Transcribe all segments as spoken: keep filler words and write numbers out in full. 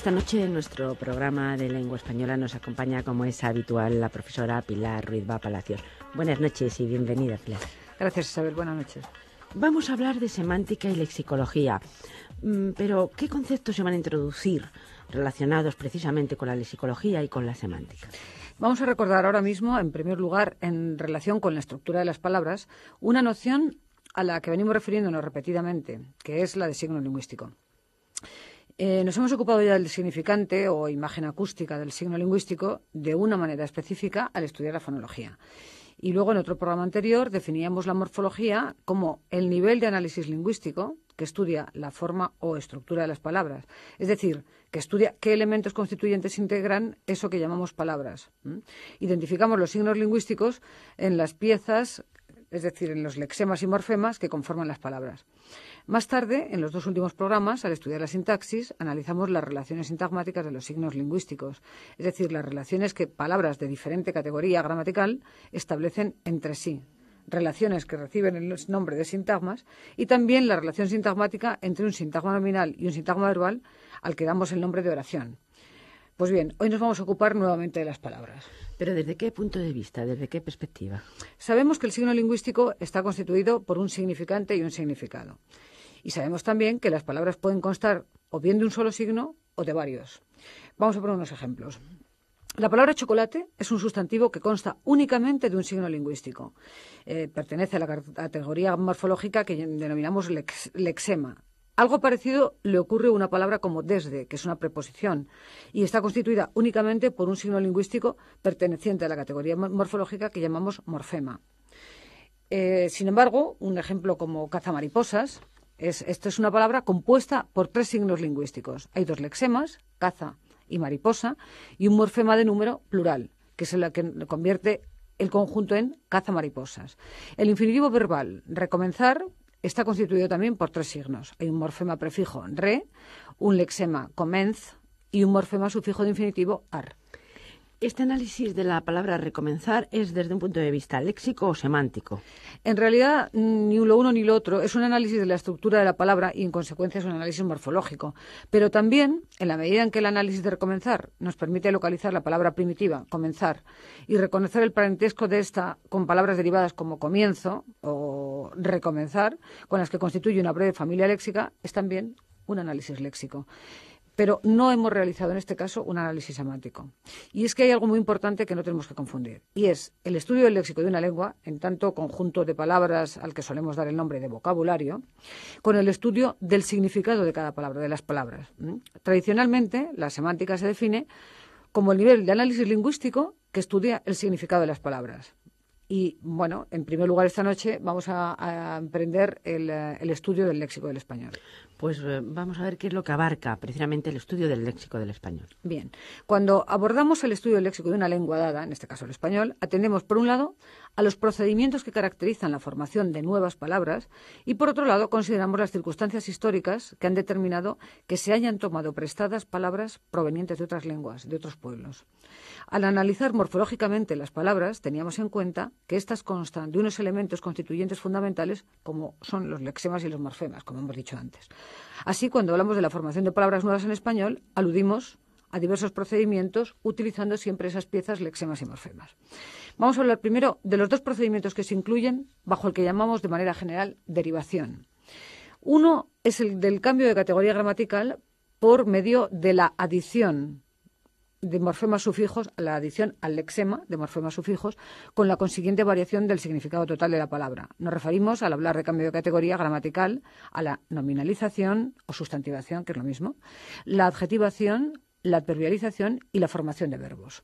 Esta noche en nuestro programa de lengua española nos acompaña, como es habitual, la profesora Pilar Ruiz-Vá Palacios. Buenas noches y bienvenida, Pilar. Gracias, Isabel. Buenas noches. Vamos a hablar de semántica y lexicología, pero ¿qué conceptos se van a introducir relacionados precisamente con la lexicología y con la semántica? Vamos a recordar ahora mismo, en primer lugar, en relación con la estructura de las palabras, una noción a la que venimos refiriéndonos repetidamente, que es la de signo lingüístico. Eh, nos hemos ocupado ya del significante o imagen acústica del signo lingüístico de una manera específica al estudiar la fonología. Y luego, en otro programa anterior, definíamos la morfología como el nivel de análisis lingüístico que estudia la forma o estructura de las palabras. Es decir, que estudia qué elementos constituyentes integran eso que llamamos palabras. ¿Mm? Identificamos los signos lingüísticos en las piezas, es decir, en los lexemas y morfemas que conforman las palabras. Más tarde, en los dos últimos programas, al estudiar la sintaxis, analizamos las relaciones sintagmáticas de los signos lingüísticos, es decir, las relaciones que palabras de diferente categoría gramatical establecen entre sí, relaciones que reciben el nombre de sintagmas, y también la relación sintagmática entre un sintagma nominal y un sintagma verbal al que damos el nombre de oración. Pues bien, hoy nos vamos a ocupar nuevamente de las palabras. ¿Pero desde qué punto de vista, desde qué perspectiva? Sabemos que el signo lingüístico está constituido por un significante y un significado. Y sabemos también que las palabras pueden constar o bien de un solo signo o de varios. Vamos a poner unos ejemplos. La palabra chocolate es un sustantivo que consta únicamente de un signo lingüístico. Eh, pertenece a la categoría morfológica que denominamos lex, lexema. Algo parecido le ocurre a una palabra como desde, que es una preposición, y está constituida únicamente por un signo lingüístico perteneciente a la categoría morfológica que llamamos morfema. Eh, sin embargo, un ejemplo como cazamariposas, es, esto es una palabra compuesta por tres signos lingüísticos. Hay dos lexemas, caza y mariposa, y un morfema de número plural, que es el que convierte el conjunto en cazamariposas. El infinitivo verbal recomenzar está constituido también por tres signos. Hay un morfema prefijo re, un lexema comenz y un morfema sufijo de infinitivo ar. ¿Este análisis de la palabra recomenzar es desde un punto de vista léxico o semántico? En realidad, ni lo uno ni lo otro. Es un análisis de la estructura de la palabra y, en consecuencia, es un análisis morfológico. Pero también, en la medida en que el análisis de recomenzar nos permite localizar la palabra primitiva, comenzar, y reconocer el parentesco de esta con palabras derivadas como comienzo o recomenzar, con las que constituye una breve familia léxica, es también un análisis léxico. Pero no hemos realizado en este caso un análisis semántico. Y es que hay algo muy importante que no tenemos que confundir, y es el estudio del léxico de una lengua, en tanto conjunto de palabras al que solemos dar el nombre de vocabulario, con el estudio del significado de cada palabra, de las palabras. ¿Mm? Tradicionalmente, la semántica se define como el nivel de análisis lingüístico que estudia el significado de las palabras. Y, bueno, en primer lugar, esta noche vamos a, a emprender el, el estudio del léxico del español. Pues eh, vamos a ver qué es lo que abarca precisamente el estudio del léxico del español. Bien, cuando abordamos el estudio del léxico de una lengua dada, en este caso el español, atendemos, por un lado, a los procedimientos que caracterizan la formación de nuevas palabras y, por otro lado, consideramos las circunstancias históricas que han determinado que se hayan tomado prestadas palabras provenientes de otras lenguas, de otros pueblos. Al analizar morfológicamente las palabras, teníamos en cuenta que éstas constan de unos elementos constituyentes fundamentales como son los lexemas y los morfemas, como hemos dicho antes. Así, cuando hablamos de la formación de palabras nuevas en español, aludimos a diversos procedimientos utilizando siempre esas piezas lexemas y morfemas. Vamos a hablar primero de los dos procedimientos que se incluyen bajo el que llamamos de manera general derivación. Uno es el del cambio de categoría gramatical por medio de la adición de morfemas sufijos, a la adición al lexema de morfemas sufijos, con la consiguiente variación del significado total de la palabra. Nos referimos, al hablar de cambio de categoría gramatical, a la nominalización o sustantivación, que es lo mismo, la adjetivación, la adverbialización y la formación de verbos.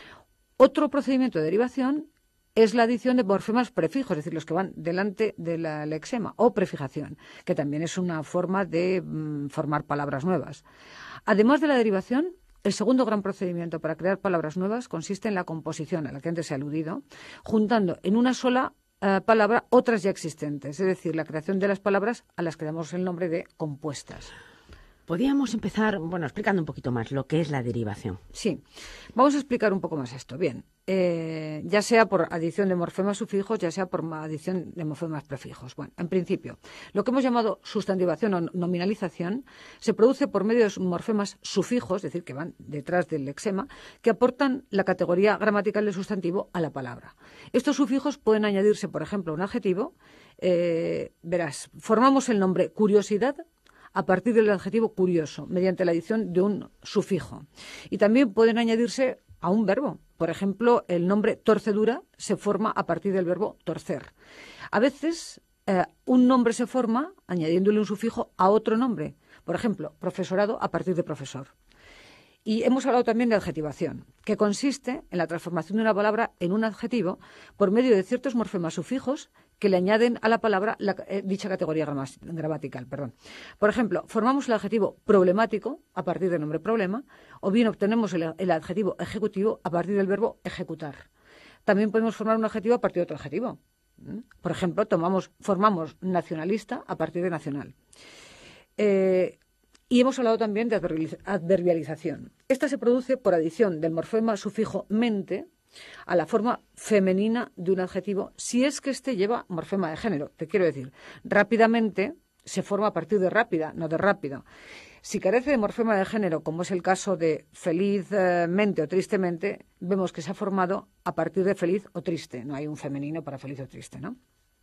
Otro procedimiento de derivación es la adición de morfemas prefijos, es decir, los que van delante de la lexema, o prefijación, que también es una forma de mm, formar palabras nuevas. Además de la derivación, el segundo gran procedimiento para crear palabras nuevas consiste en la composición, a la que antes he aludido, juntando en una sola uh, palabra otras ya existentes, es decir, la creación de las palabras a las que damos el nombre de compuestas. Podríamos empezar, bueno, explicando un poquito más lo que es la derivación. Sí, vamos a explicar un poco más esto. Bien, eh, ya sea por adición de morfemas sufijos, ya sea por adición de morfemas prefijos. Bueno, en principio, lo que hemos llamado sustantivación o nominalización se produce por medio de morfemas sufijos, es decir, que van detrás del lexema, que aportan la categoría gramatical del sustantivo a la palabra. Estos sufijos pueden añadirse, por ejemplo, a un adjetivo. Eh, verás, formamos el nombre curiosidad a partir del adjetivo curioso, mediante la adición de un sufijo. Y también pueden añadirse a un verbo. Por ejemplo, el nombre torcedura se forma a partir del verbo torcer. A veces, eh, un nombre se forma añadiéndole un sufijo a otro nombre. Por ejemplo, profesorado a partir de profesor. Y hemos hablado también de adjetivación, que consiste en la transformación de una palabra en un adjetivo por medio de ciertos morfemas sufijos que le añaden a la palabra la, eh, dicha categoría gramatical. Perdón. Por ejemplo, formamos el adjetivo problemático a partir del nombre problema, o bien obtenemos el, el adjetivo ejecutivo a partir del verbo ejecutar. También podemos formar un adjetivo a partir de otro adjetivo. Por ejemplo, tomamos, formamos nacionalista a partir de nacional. Eh, Y hemos hablado también de adverbialización. Esta se produce por adición del morfema sufijo mente a la forma femenina de un adjetivo, si es que éste lleva morfema de género. Te quiero decir, rápidamente se forma a partir de rápida, no de rápido. Si carece de morfema de género, como es el caso de felizmente o tristemente, vemos que se ha formado a partir de feliz o triste. No hay un femenino para feliz o triste, ¿no?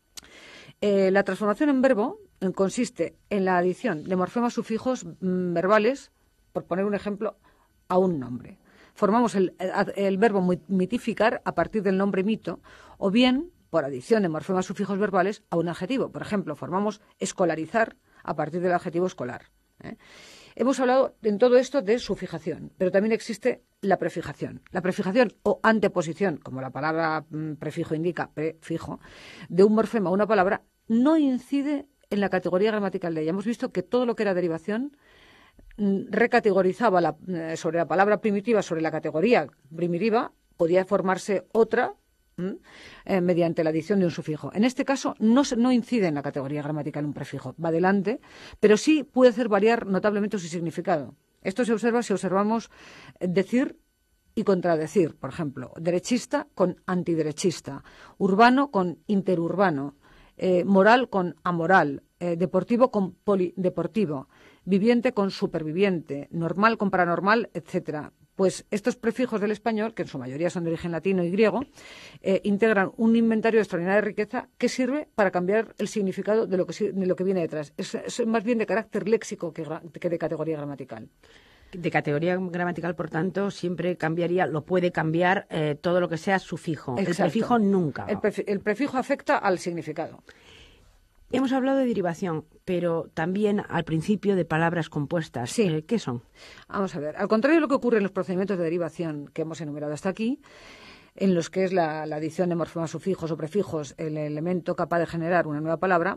Eh, la transformación en verbo consiste en la adición de morfemas sufijos mmm, verbales, por poner un ejemplo, a un nombre. Formamos el, el, el verbo mitificar a partir del nombre mito, o bien por adición de morfemas sufijos verbales a un adjetivo. Por ejemplo, formamos escolarizar a partir del adjetivo escolar. ¿eh? Hemos hablado en todo esto de sufijación, pero también existe la prefijación. La prefijación o anteposición, como la palabra mmm, prefijo indica, prefijo, de un morfema a una palabra, no incide en la categoría gramatical de ella. Hemos visto que todo lo que era derivación mmm, recategorizaba la, eh, sobre la palabra primitiva, sobre la categoría primitiva, podía formarse otra ¿Mm? Eh, mediante la adición de un sufijo. En este caso no, no incide en la categoría gramatical un prefijo, va adelante, pero sí puede hacer variar notablemente su significado. Esto se observa si observamos decir y contradecir, por ejemplo, derechista con antiderechista, urbano con interurbano, eh, moral con amoral, eh, deportivo con polideportivo, viviente con superviviente, normal con paranormal, etcétera. Pues estos prefijos del español, que en su mayoría son de origen latino y griego, eh, integran un inventario de extraordinaria riqueza que sirve para cambiar el significado de lo que, de lo que viene detrás. Es, es más bien de carácter léxico que, que de categoría gramatical. De categoría gramatical, por tanto, siempre cambiaría, lo puede cambiar eh, todo lo que sea sufijo. Exacto. El prefijo nunca. El, prefi el prefijo afecta al significado. Hemos hablado de derivación, pero también al principio de palabras compuestas. Sí. Eh, ¿Qué son? Vamos a ver. Al contrario de lo que ocurre en los procedimientos de derivación que hemos enumerado hasta aquí, en los que es la, la adición de morfemas sufijos o prefijos el elemento capaz de generar una nueva palabra,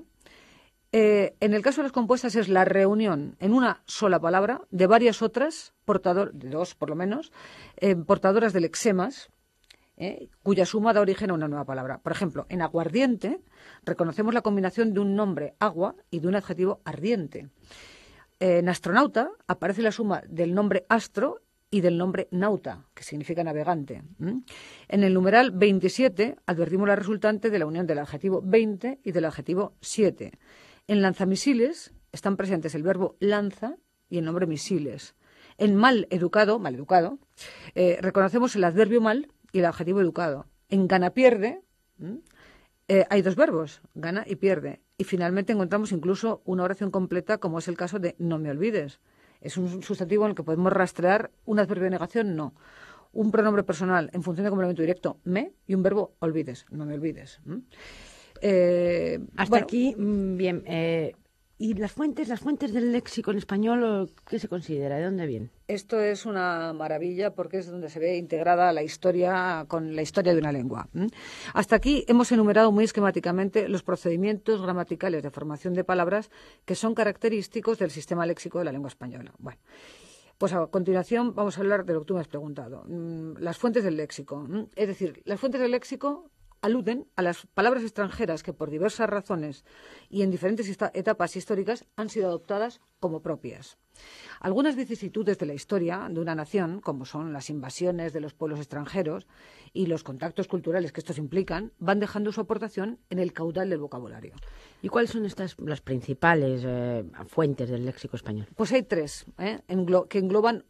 eh, en el caso de las compuestas es la reunión en una sola palabra de varias otras, portador, de dos por lo menos, eh, portadoras de lexemas, ¿Eh? cuya suma da origen a una nueva palabra. Por ejemplo, en aguardiente reconocemos la combinación de un nombre agua y de un adjetivo ardiente. En astronauta aparece la suma del nombre astro y del nombre nauta, que significa navegante. ¿Mm? En el numeral veintisiete advertimos la resultante de la unión del adjetivo veinte y del adjetivo siete. En lanzamisiles están presentes el verbo lanza y el nombre misiles. En mal educado, mal educado, eh, reconocemos el adverbio mal y el adjetivo educado. En gana pierde eh, hay dos verbos, gana y pierde. Y finalmente encontramos incluso una oración completa, como es el caso de no me olvides. Es un sustantivo en el que podemos rastrear un adverbio de negación, no. Un pronombre personal en función de complemento directo, me, y un verbo olvides, no me olvides. ¿Mm? Eh, Hasta bueno, aquí, bien. Eh, ¿Y las fuentes, las fuentes del léxico en español, qué se considera? ¿De dónde vienen? Esto es una maravilla porque es donde se ve integrada la historia con la historia de una lengua. ¿Mm? Hasta aquí hemos enumerado muy esquemáticamente los procedimientos gramaticales de formación de palabras que son característicos del sistema léxico de la lengua española. Bueno, pues a continuación vamos a hablar de lo que tú me has preguntado, las fuentes del léxico. ¿Mm? Es decir, las fuentes del léxico aluden a las palabras extranjeras que por diversas razones y en diferentes etapas históricas han sido adoptadas como propias. Algunas vicisitudes de la historia de una nación, como son las invasiones de los pueblos extranjeros y los contactos culturales que estos implican, van dejando su aportación en el caudal del vocabulario. ¿Y cuáles son estas las principales eh, fuentes del léxico español? Pues hay tres ¿eh? Englo- que engloban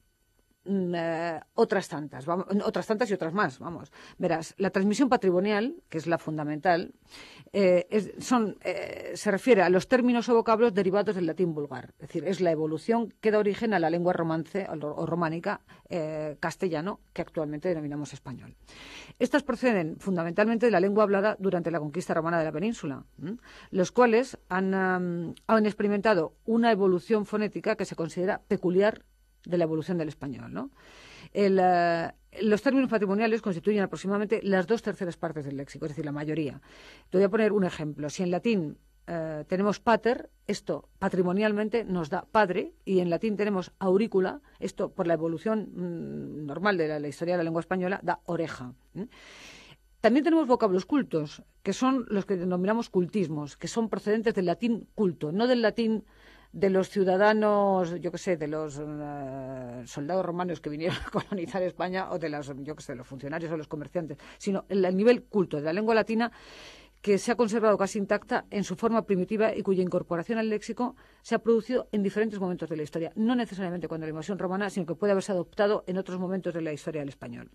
Uh, otras tantas, vamos, otras tantas y otras más, vamos. Verás, la transmisión patrimonial, que es la fundamental, eh, es, son, eh, se refiere a los términos o vocablos derivados del latín vulgar, es decir, es la evolución que da origen a la lengua romance o, o románica eh, castellano, que actualmente denominamos español. Estas proceden fundamentalmente de la lengua hablada durante la conquista romana de la península, ¿m? los cuales han, um, han experimentado una evolución fonética que se considera peculiar de la evolución del español, ¿no? El, uh, los términos patrimoniales constituyen aproximadamente las dos terceras partes del léxico, es decir, la mayoría. Te voy a poner un ejemplo. Si en latín uh, tenemos pater, esto patrimonialmente nos da padre, y en latín tenemos aurícula, esto por la evolución mmm, normal de la, la historia de la lengua española, da oreja. ¿eh? También tenemos vocablos cultos, que son los que denominamos cultismos, que son procedentes del latín culto, no del latín de los ciudadanos, yo qué sé, de los uh, soldados romanos que vinieron a colonizar España, o de los, yo qué sé, los funcionarios o los comerciantes, sino el, el nivel culto de la lengua latina, que se ha conservado casi intacta en su forma primitiva y cuya incorporación al léxico se ha producido en diferentes momentos de la historia, no necesariamente cuando la invasión romana, sino que puede haberse adoptado en otros momentos de la historia del español.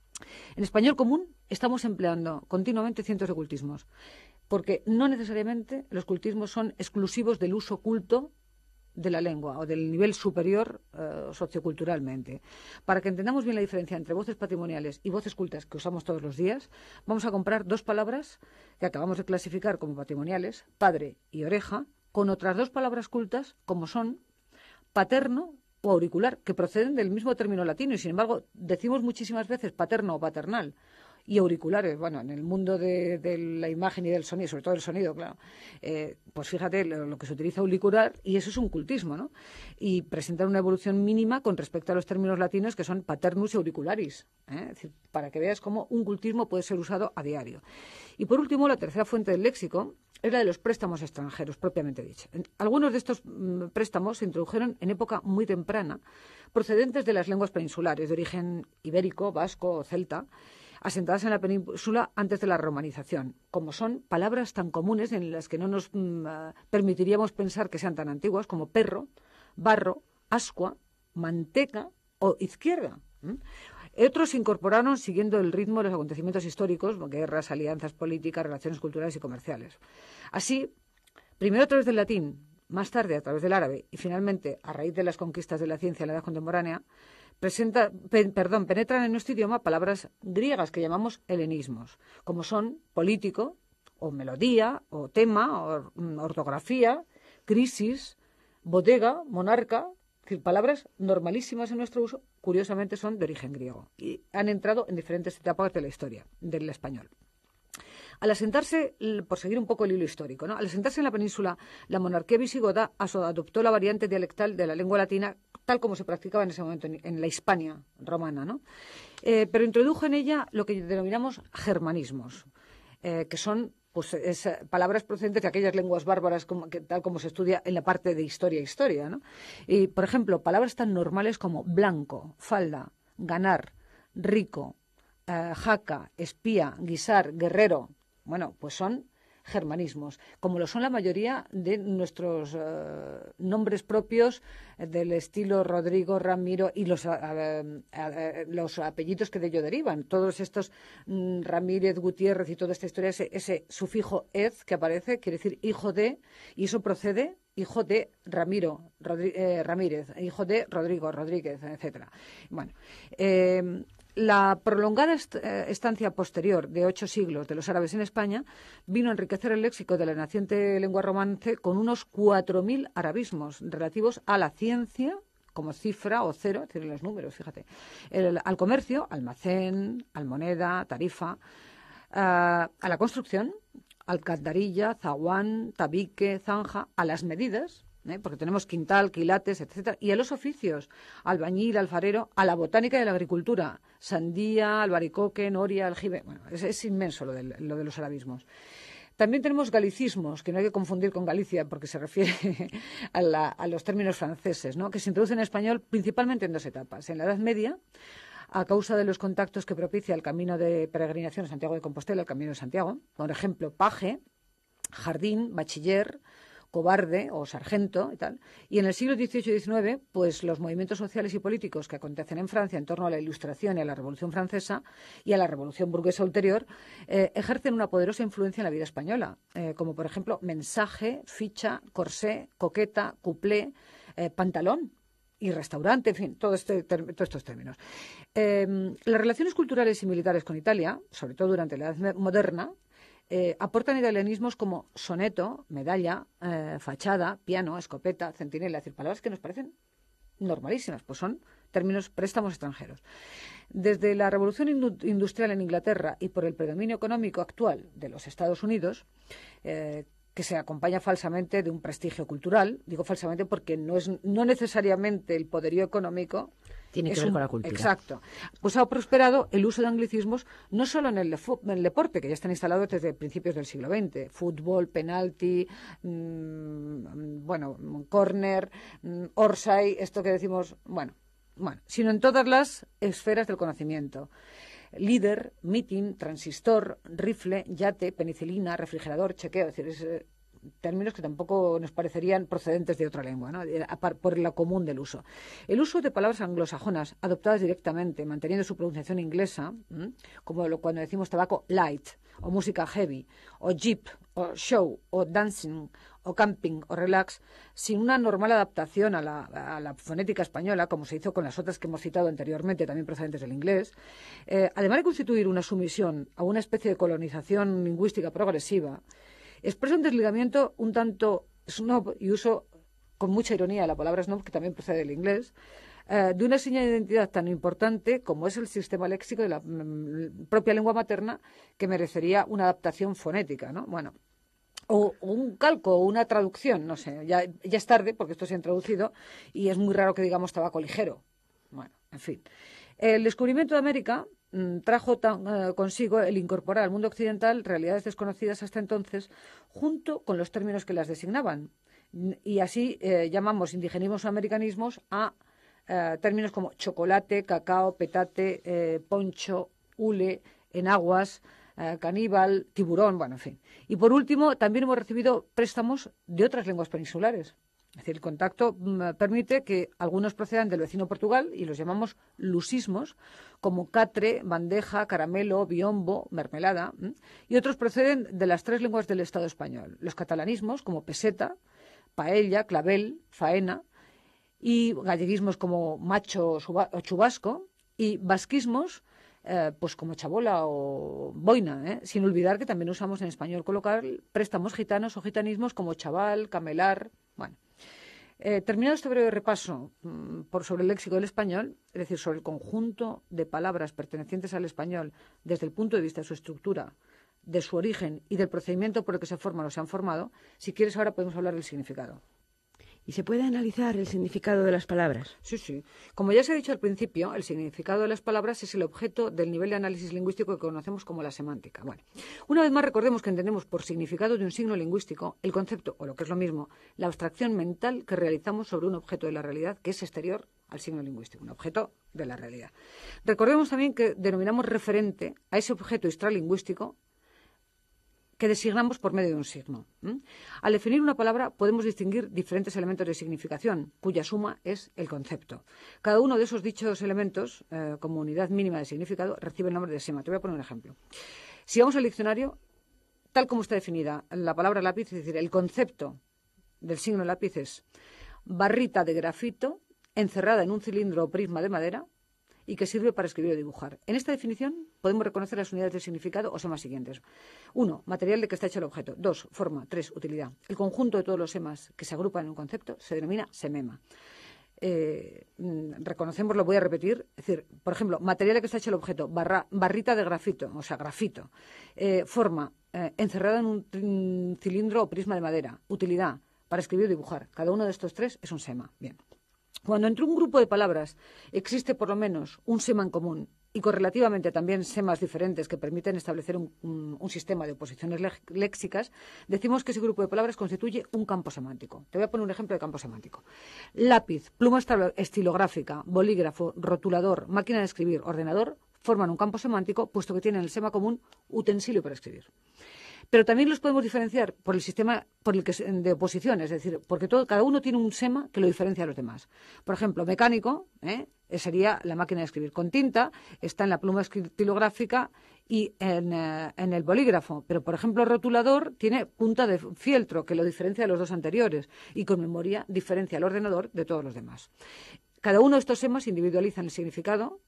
En español común estamos empleando continuamente cientos de cultismos, porque no necesariamente los cultismos son exclusivos del uso culto de la lengua o del nivel superior uh, socioculturalmente. Para que entendamos bien la diferencia entre voces patrimoniales y voces cultas que usamos todos los días, vamos a comparar dos palabras que acabamos de clasificar como patrimoniales, padre y oreja, con otras dos palabras cultas como son paterno o auricular, que proceden del mismo término latino y sin embargo decimos muchísimas veces paterno o paternal. Y auriculares, bueno, en el mundo de, de la imagen y del sonido, sobre todo el sonido, claro, eh, pues fíjate lo, lo que se utiliza auricular, y eso es un cultismo, ¿no? Y presentar una evolución mínima con respecto a los términos latinos que son paternus y auricularis, ¿eh? Es decir, para que veas cómo un cultismo puede ser usado a diario. Y por último, la tercera fuente del léxico es la de los préstamos extranjeros, propiamente dicho. Algunos de estos mmm, préstamos se introdujeron en época muy temprana, procedentes de las lenguas peninsulares, de origen ibérico, vasco o celta, asentadas en la península antes de la romanización, como son palabras tan comunes en las que no nos mm, permitiríamos pensar que sean tan antiguas como perro, barro, ascua, manteca o izquierda. ¿Mm? Otros se incorporaron siguiendo el ritmo de los acontecimientos históricos, guerras, alianzas políticas, relaciones culturales y comerciales. Así, primero a través del latín, más tarde a través del árabe y finalmente a raíz de las conquistas de la ciencia en la edad contemporánea, Presenta, pe, perdón, penetran en nuestro idioma palabras griegas que llamamos helenismos, como son político, o melodía, o tema, o mm, ortografía, crisis, bodega, monarca, es decir, palabras normalísimas en nuestro uso, curiosamente son de origen griego y han entrado en diferentes etapas de la historia del español. Al asentarse, por seguir un poco el hilo histórico, ¿no? Al asentarse en la península, la monarquía visigoda adoptó la variante dialectal de la lengua latina tal como se practicaba en ese momento en, en la Hispania romana, ¿no? Eh, pero introdujo en ella lo que denominamos germanismos, eh, que son pues, es, palabras procedentes de aquellas lenguas bárbaras como, que, tal como se estudia en la parte de historia historia, ¿no? Y, por ejemplo, palabras tan normales como blanco, falda, ganar, rico, eh, jaca, espía, guisar, guerrero. Bueno, pues son germanismos, como lo son la mayoría de nuestros uh, nombres propios eh, del estilo Rodrigo, Ramiro y los, uh, uh, uh, los apellidos que de ello derivan. Todos estos um, Ramírez, Gutiérrez y toda esta historia, ese, ese sufijo "ez" que aparece, quiere decir hijo de, y eso procede hijo de Ramiro, Rodri eh, Ramírez, hijo de Rodrigo, Rodríguez, etcétera. Bueno, eh, la prolongada est estancia posterior de ocho siglos de los árabes en España vino a enriquecer el léxico de la naciente lengua romance con unos cuatro mil arabismos relativos a la ciencia, como cifra o cero, es decir, los números, fíjate, el, al comercio, almacén, almoneda, tarifa, uh, a la construcción, alcantarilla, zaguán, tabique, zanja, a las medidas, ¿eh? Porque tenemos quintal, quilates, etcétera, y a los oficios, albañil, alfarero, a la botánica y a la agricultura, sandía, albaricoque, noria, aljibe, bueno, es, es inmenso lo de, lo de los arabismos. También tenemos galicismos, que no hay que confundir con Galicia, porque se refiere a, la, a los términos franceses, ¿no? Que se introducen en español principalmente en dos etapas. En la Edad Media, a causa de los contactos que propicia el camino de peregrinación a Santiago de Compostela, el Camino de Santiago, por ejemplo, paje, jardín, bachiller, cobarde o sargento y tal. Y en el siglo dieciocho y diecinueve, pues los movimientos sociales y políticos que acontecen en Francia en torno a la Ilustración y a la Revolución Francesa y a la Revolución burguesa ulterior eh, ejercen una poderosa influencia en la vida española, eh, como por ejemplo mensaje, ficha, corsé, coqueta, cuplé, eh, pantalón y restaurante, en fin, todo este, todos estos términos. Eh, las relaciones culturales y militares con Italia, sobre todo durante la Edad Moderna, Eh, aportan italianismos como soneto, medalla, eh, fachada, piano, escopeta, centinela, es decir, palabras que nos parecen normalísimas, pues son términos préstamos extranjeros. Desde la revolución industrial en Inglaterra y por el predominio económico actual de los Estados Unidos, eh, que se acompaña falsamente de un prestigio cultural, digo falsamente porque no es no necesariamente el poderío económico tiene que ver un, con la cultura. Exacto. Pues ha prosperado el uso de anglicismos no solo en el, en el deporte, que ya están instalados desde principios del siglo veinte, fútbol, penalti, mmm, bueno, córner, mmm, orsay, esto que decimos, bueno, bueno, sino en todas las esferas del conocimiento. Líder, meeting, transistor, rifle, yate, penicilina, refrigerador, chequeo, es decir, es, eh, términos que tampoco nos parecerían procedentes de otra lengua, ¿no? Por la común del uso. El uso de palabras anglosajonas adoptadas directamente, manteniendo su pronunciación inglesa, ¿m? como lo, cuando decimos tabaco light, o música heavy, o jeep, o show, o dancing, o camping, o relax, sin una normal adaptación a la, a la fonética española, como se hizo con las otras que hemos citado anteriormente, también procedentes del inglés, eh, además de constituir una sumisión a una especie de colonización lingüística progresiva, expresa un desligamiento un tanto snob, y uso con mucha ironía la palabra snob, que también procede del inglés, eh, de una señal de identidad tan importante como es el sistema léxico de la mm, propia lengua materna, que merecería una adaptación fonética, ¿no? Bueno, o, o un calco o una traducción, no sé, ya, ya es tarde porque esto se ha introducido y es muy raro que digamos tabaco ligero. Bueno, en fin. El descubrimiento de América mmm, trajo tan, uh, consigo el incorporar al mundo occidental realidades desconocidas hasta entonces, junto con los términos que las designaban. Y así eh, llamamos indigenismos o americanismos a eh, términos como chocolate, cacao, petate, eh, poncho, hule, enaguas, eh, caníbal, tiburón, bueno, en fin. Y por último, también hemos recibido préstamos de otras lenguas peninsulares. Es decir, el contacto mm, permite que algunos procedan del vecino Portugal y los llamamos lusismos, como catre, bandeja, caramelo, biombo, mermelada, ¿m? Y otros proceden de las tres lenguas del Estado español. Los catalanismos, como peseta, paella, clavel, faena, y galleguismos como macho o chubasco, y vasquismos, eh, pues como chabola o boina, ¿eh? Sin olvidar que también usamos en español coloquial préstamos gitanos o gitanismos como chaval, camelar, bueno. Eh, terminado este breve repaso mmm, por sobre el léxico del español, es decir, sobre el conjunto de palabras pertenecientes al español desde el punto de vista de su estructura, de su origen y del procedimiento por el que se forman o se han formado, si quieres ahora podemos hablar del significado. ¿Y se puede analizar el significado de las palabras? Sí, sí. Como ya se ha dicho al principio, el significado de las palabras es el objeto del nivel de análisis lingüístico que conocemos como la semántica. Bueno, una vez más recordemos que entendemos por significado de un signo lingüístico el concepto, o lo que es lo mismo, la abstracción mental que realizamos sobre un objeto de la realidad que es exterior al signo lingüístico, un objeto de la realidad. Recordemos también que denominamos referente a ese objeto extralingüístico que designamos por medio de un signo. ¿Mm? Al definir una palabra podemos distinguir diferentes elementos de significación, cuya suma es el concepto. Cada uno de esos dichos elementos, eh, como unidad mínima de significado, recibe el nombre de sema. Te voy a poner un ejemplo. Si vamos al diccionario, tal como está definida la palabra lápiz, es decir, el concepto del signo lápiz es barrita de grafito encerrada en un cilindro o prisma de madera y que sirve para escribir o dibujar. En esta definición podemos reconocer las unidades de significado o semas siguientes. Uno, material de que está hecho el objeto. Dos, forma. Tres, utilidad. El conjunto de todos los semas que se agrupan en un concepto se denomina semema. Eh, reconocemos, lo voy a repetir, es decir, por ejemplo, material de que está hecho el objeto, barra, barrita de grafito, o sea, grafito. Eh, forma, eh, encerrada en un cilindro o prisma de madera. Utilidad, para escribir o dibujar. Cada uno de estos tres es un sema. Bien. Cuando entre un grupo de palabras existe por lo menos un sema en común y correlativamente también semas diferentes que permiten establecer un, un, un sistema de oposiciones léxicas, decimos que ese grupo de palabras constituye un campo semántico. Te voy a poner un ejemplo de campo semántico. Lápiz, pluma estilográfica, bolígrafo, rotulador, máquina de escribir, ordenador, forman un campo semántico puesto que tienen el sema común utensilio para escribir. Pero también los podemos diferenciar por el sistema por el que, de oposición, es decir, porque todo, cada uno tiene un sema que lo diferencia a los demás. Por ejemplo, mecánico, ¿eh? sería la máquina de escribir. Con tinta está en la pluma estilográfica y en, eh, en el bolígrafo. Pero, por ejemplo, el rotulador tiene punta de fieltro, que lo diferencia de los dos anteriores. Y con memoria diferencia al ordenador de todos los demás. Cada uno de estos semas individualizan el significado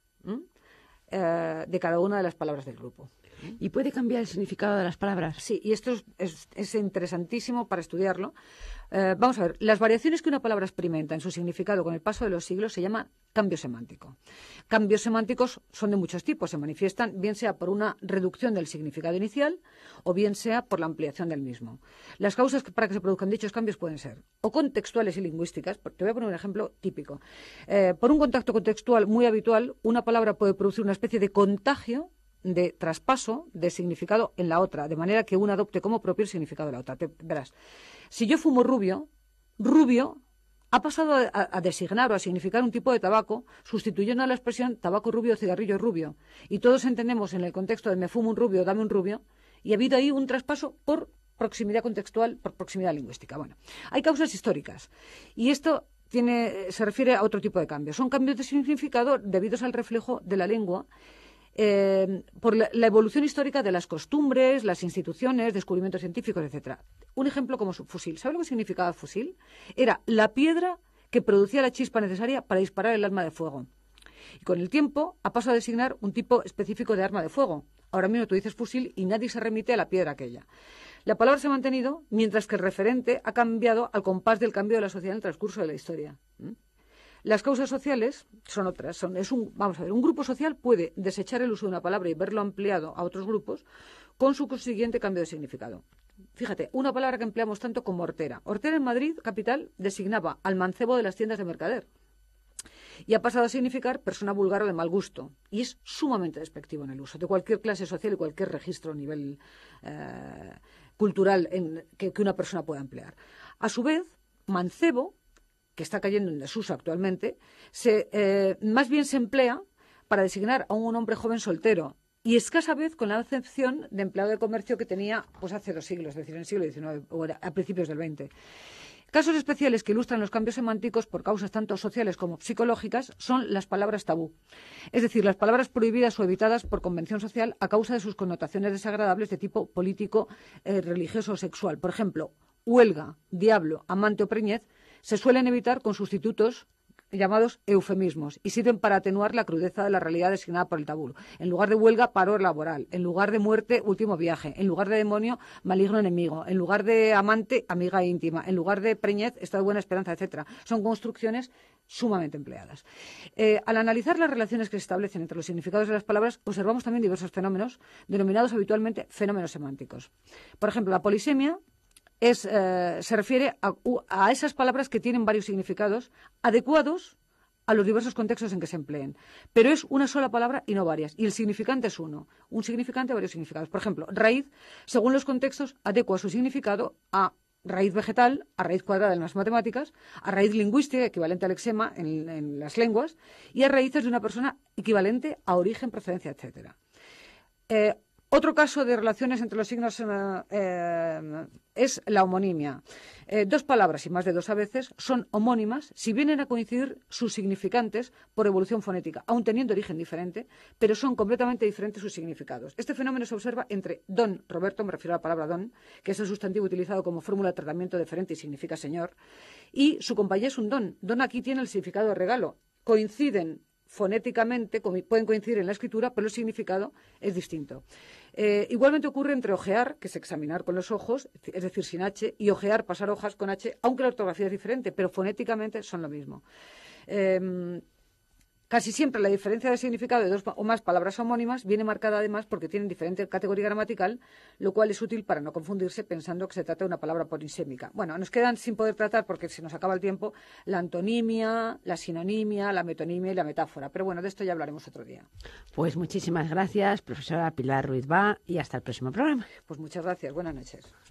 eh, de cada una de las palabras del grupo. ¿Y puede cambiar el significado de las palabras? Sí, y esto es, es, es interesantísimo para estudiarlo. Eh, vamos a ver, las variaciones que una palabra experimenta en su significado con el paso de los siglos se llama cambio semántico. Cambios semánticos son de muchos tipos, se manifiestan bien sea por una reducción del significado inicial o bien sea por la ampliación del mismo. Las causas para que se produzcan dichos cambios pueden ser o contextuales y lingüísticas. Te voy a poner un ejemplo típico. Eh, por un contacto contextual muy habitual, una palabra puede producir una especie de contagio de traspaso de significado en la otra, de manera que una adopte como propio el significado de la otra. Te, verás, si yo fumo rubio, rubio ha pasado a, a designar o a significar un tipo de tabaco, sustituyendo a la expresión tabaco rubio o cigarrillo rubio. Y todos entendemos en el contexto de me fumo un rubio, dame un rubio, y ha habido ahí un traspaso por proximidad contextual, por proximidad lingüística. Bueno, hay causas históricas. Y esto tiene, se refiere a otro tipo de cambios. Son cambios de significado debidos al reflejo de la lengua, Eh, por la, la evolución histórica de las costumbres, las instituciones, descubrimientos científicos, etcétera. Un ejemplo como su fusil. ¿Sabe lo que significaba fusil? Era la piedra que producía la chispa necesaria para disparar el arma de fuego. Y con el tiempo ha pasado a designar un tipo específico de arma de fuego. Ahora mismo tú dices fusil y nadie se remite a la piedra aquella. La palabra se ha mantenido mientras que el referente ha cambiado al compás del cambio de la sociedad en el transcurso de la historia. ¿Mm? Las causas sociales son otras. Son, es un, vamos a ver, un grupo social puede desechar el uso de una palabra y verlo ampliado a otros grupos con su consiguiente cambio de significado. Fíjate, una palabra que empleamos tanto como hortera. Hortera en Madrid, capital, designaba al mancebo de las tiendas de mercader. Y ha pasado a significar persona vulgar o de mal gusto. Y es sumamente despectivo en el uso de cualquier clase social y cualquier registro a nivel eh, cultural en, que, que una persona pueda emplear. A su vez, mancebo, que está cayendo en desuso actualmente, se, eh, más bien se emplea para designar a un hombre joven soltero y escasa vez con la acepción de empleado de comercio que tenía pues hace dos siglos, es decir, en el siglo diecinueve o a principios del veinte. Casos especiales que ilustran los cambios semánticos por causas tanto sociales como psicológicas son las palabras tabú, es decir, las palabras prohibidas o evitadas por convención social a causa de sus connotaciones desagradables de tipo político, eh, religioso o sexual. Por ejemplo, huelga, diablo, amante o preñez se suelen evitar con sustitutos llamados eufemismos y sirven para atenuar la crudeza de la realidad designada por el tabú. En lugar de huelga, paro laboral. En lugar de muerte, último viaje. En lugar de demonio, maligno enemigo. En lugar de amante, amiga íntima. En lugar de preñez, estado de buena esperanza, etcétera. Son construcciones sumamente empleadas. Eh, al analizar las relaciones que se establecen entre los significados de las palabras, observamos también diversos fenómenos denominados habitualmente fenómenos semánticos. Por ejemplo, la polisemia Es, eh, se refiere a, a esas palabras que tienen varios significados adecuados a los diversos contextos en que se empleen. Pero es una sola palabra y no varias. Y el significante es uno. Un significante, varios significados. Por ejemplo, raíz, según los contextos, adecua su significado a raíz vegetal, a raíz cuadrada en las matemáticas, a raíz lingüística, equivalente al lexema en, en las lenguas, y a raíces de una persona equivalente a origen, procedencia, etcétera. Eh, Otro caso de relaciones entre los signos eh, eh, es la homonimia. Eh, dos palabras, y más de dos a veces, son homónimas si vienen a coincidir sus significantes por evolución fonética, aun teniendo origen diferente, pero son completamente diferentes sus significados. Este fenómeno se observa entre don Roberto, me refiero a la palabra don, que es el sustantivo utilizado como fórmula de tratamiento deferente y significa señor, y su compañía es un don. Don aquí tiene el significado de regalo. Coinciden fonéticamente, pueden coincidir en la escritura, pero el significado es distinto. Eh, igualmente ocurre entre ojear, que es examinar con los ojos, es decir, sin H, y ojear, pasar hojas con H, aunque la ortografía es diferente, pero fonéticamente son lo mismo. Eh, Casi siempre la diferencia de significado de dos o más palabras homónimas viene marcada además porque tienen diferente categoría gramatical, lo cual es útil para no confundirse pensando que se trata de una palabra polisémica. Bueno, nos quedan sin poder tratar, porque se nos acaba el tiempo, la antonimia, la sinonimia, la metonimia y la metáfora. Pero bueno, de esto ya hablaremos otro día. Pues muchísimas gracias, profesora Pilar Ruiz Bá, y hasta el próximo programa. Pues muchas gracias. Buenas noches.